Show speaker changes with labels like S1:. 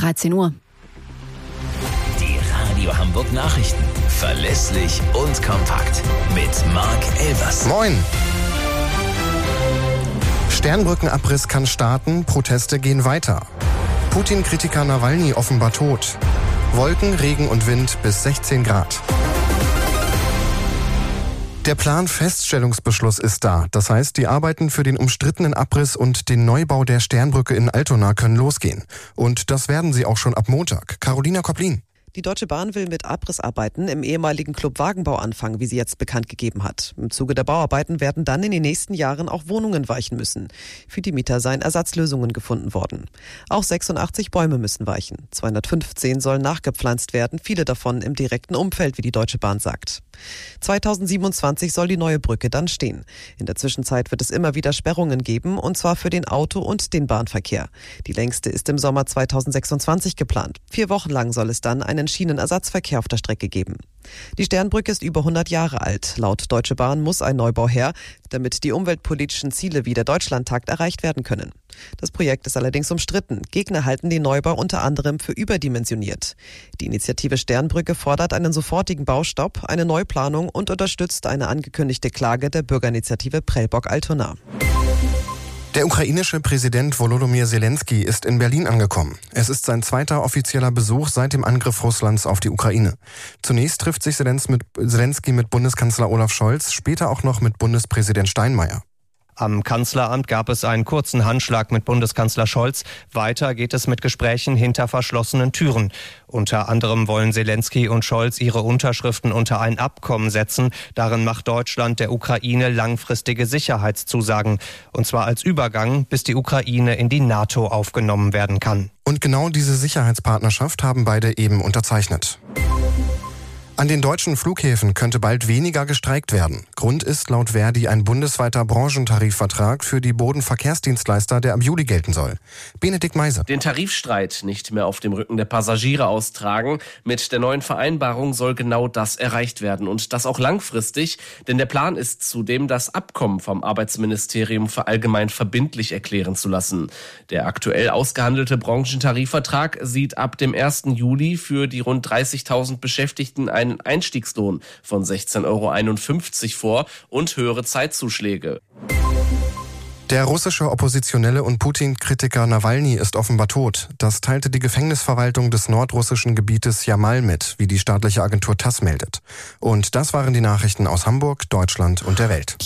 S1: 13 Uhr.
S2: Die Radio Hamburg Nachrichten. Verlässlich und kompakt. Mit Marc Elvers.
S3: Moin! Sternbrückenabriss kann starten, Proteste gehen weiter. Putin-Kritiker Nawalny offenbar tot. Wolken, Regen und Wind bis 16 Grad. Der Planfeststellungsbeschluss ist da. Das heißt, die Arbeiten für den umstrittenen Abriss und den Neubau der Sternbrücke in Altona können losgehen. Und das werden sie auch schon ab Montag. Carolina Kopplin.
S4: Die Deutsche Bahn will mit Abrissarbeiten im ehemaligen Club Wagenbau anfangen, wie sie jetzt bekannt gegeben hat. Im Zuge der Bauarbeiten werden dann in den nächsten Jahren auch Wohnungen weichen müssen. Für die Mieter seien Ersatzlösungen gefunden worden. Auch 86 Bäume müssen weichen. 215 sollen nachgepflanzt werden, viele davon im direkten Umfeld, wie die Deutsche Bahn sagt. 2027 soll die neue Brücke dann stehen. In der Zwischenzeit wird es immer wieder Sperrungen geben, und zwar für den Auto- und den Bahnverkehr. Die längste ist im Sommer 2026 geplant. 4 Wochen lang soll es dann einen Schienenersatzverkehr auf der Strecke geben. Die Sternbrücke ist über 100 Jahre alt. Laut Deutsche Bahn muss ein Neubau her, damit die umweltpolitischen Ziele wie der Deutschlandtakt erreicht werden können. Das Projekt ist allerdings umstritten. Gegner halten den Neubau unter anderem für überdimensioniert. Die Initiative Sternbrücke fordert einen sofortigen Baustopp, eine Neuplanung und unterstützt eine angekündigte Klage der Bürgerinitiative Prellbock-Altona.
S3: Der ukrainische Präsident Volodymyr Zelensky ist in Berlin angekommen. Es ist sein zweiter offizieller Besuch seit dem Angriff Russlands auf die Ukraine. Zunächst trifft sich Zelensky mit Bundeskanzler Olaf Scholz, später auch noch mit Bundespräsident Steinmeier.
S5: Am Kanzleramt gab es einen kurzen Handschlag mit Bundeskanzler Scholz. Weiter geht es mit Gesprächen hinter verschlossenen Türen. Unter anderem wollen Zelensky und Scholz ihre Unterschriften unter ein Abkommen setzen. Darin macht Deutschland der Ukraine langfristige Sicherheitszusagen. Und zwar als Übergang, bis die Ukraine in die NATO aufgenommen werden kann.
S3: Und genau diese Sicherheitspartnerschaft haben beide eben unterzeichnet. An den deutschen Flughäfen könnte bald weniger gestreikt werden. Grund ist laut Verdi ein bundesweiter Branchentarifvertrag für die Bodenverkehrsdienstleister, der ab Juli gelten soll. Benedikt Meise.
S6: Den Tarifstreit nicht mehr auf dem Rücken der Passagiere austragen. Mit der neuen Vereinbarung soll genau das erreicht werden. Und das auch langfristig, denn der Plan ist zudem, das Abkommen vom Arbeitsministerium für allgemein verbindlich erklären zu lassen. Der aktuell ausgehandelte Branchentarifvertrag sieht ab dem 1. Juli für die rund 30.000 Beschäftigten einen Einstiegslohn von 16,51 € vor und höhere Zeitzuschläge.
S3: Der russische Oppositionelle und Putin-Kritiker Nawalny ist offenbar tot. Das teilte die Gefängnisverwaltung des nordrussischen Gebietes Jamal mit, wie die staatliche Agentur TASS meldet. Und das waren die Nachrichten aus Hamburg, Deutschland und der Welt.